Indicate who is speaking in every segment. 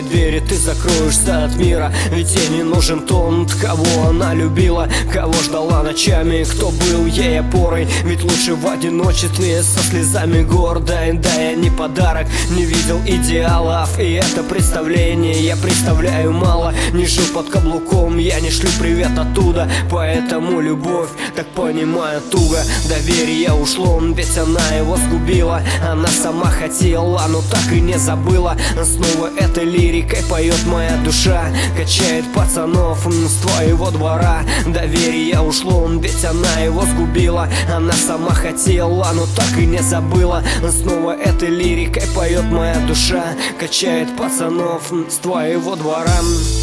Speaker 1: свои двери ты закроешься от мира. Ведь ей не нужен тот, кого она любила, кого ждала ночами, кто был ей опорой. Ведь лучше в одиночестве со слезами гордой. Да, я не подарок, не видел идеалов, и это представление я представляю мало. Не жил под каблуком, я не шлю привет оттуда, поэтому любовь, так понимаю, туго. Доверие ушло, ведь она его сгубила. Она сама хотела, но так и не забыла. Снова этой лирикой поет моя душа, качает пацанов с твоего двора. Доверие ушло, ведь она его сгубила. Она сама хотела, но так и не забыла. Снова этой лирикой поет моя душа, качает пацанов с твоего двора.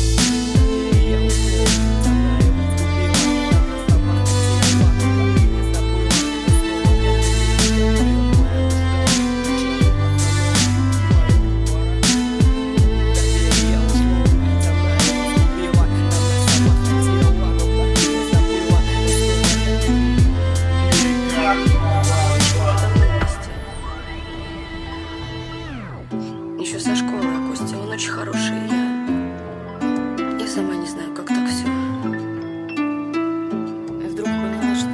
Speaker 2: Еще со школы о Косте, он очень хороший. Я сама не знаю, как так все. Я вдруг поняла, что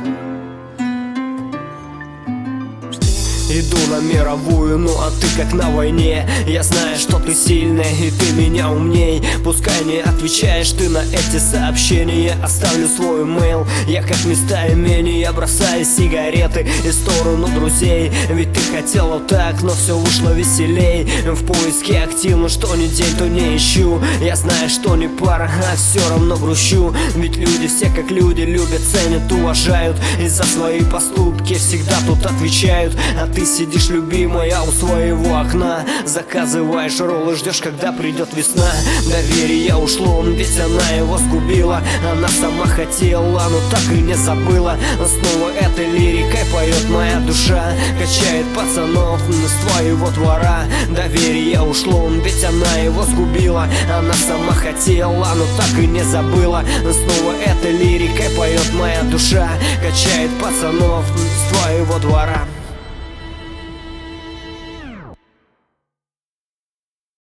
Speaker 1: Иду на мировую, ну а ты как на войне. Я знаю, что ты сильная и ты меня умней. Пускай не отвечаешь ты на эти сообщения, оставлю свой имейл. Я как местоимение бросаю сигареты и сторону друзей. Ведь ты хотела так, но все вышло веселей. В поиске активно, что ни день, то не ищу. Я знаю, что не пара, а все равно грущу. Ведь люди все как люди, любят, ценят, уважают. И за свои поступки всегда тут отвечают. А ты сидишь, любимая, у своего окна, заказываешь роллы, ждешь, когда придет весна. Доверие ушло, ведь она его сгубила. Она сама хотела, но так и не забыла. Снова этой лирикой поет моя душа, качает пацанов с твоего двора. Доверие ушло, ведь она его сгубила. Она сама хотела, но так и не забыла. Снова этой лирикой поет моя душа, качает пацанов с твоего двора.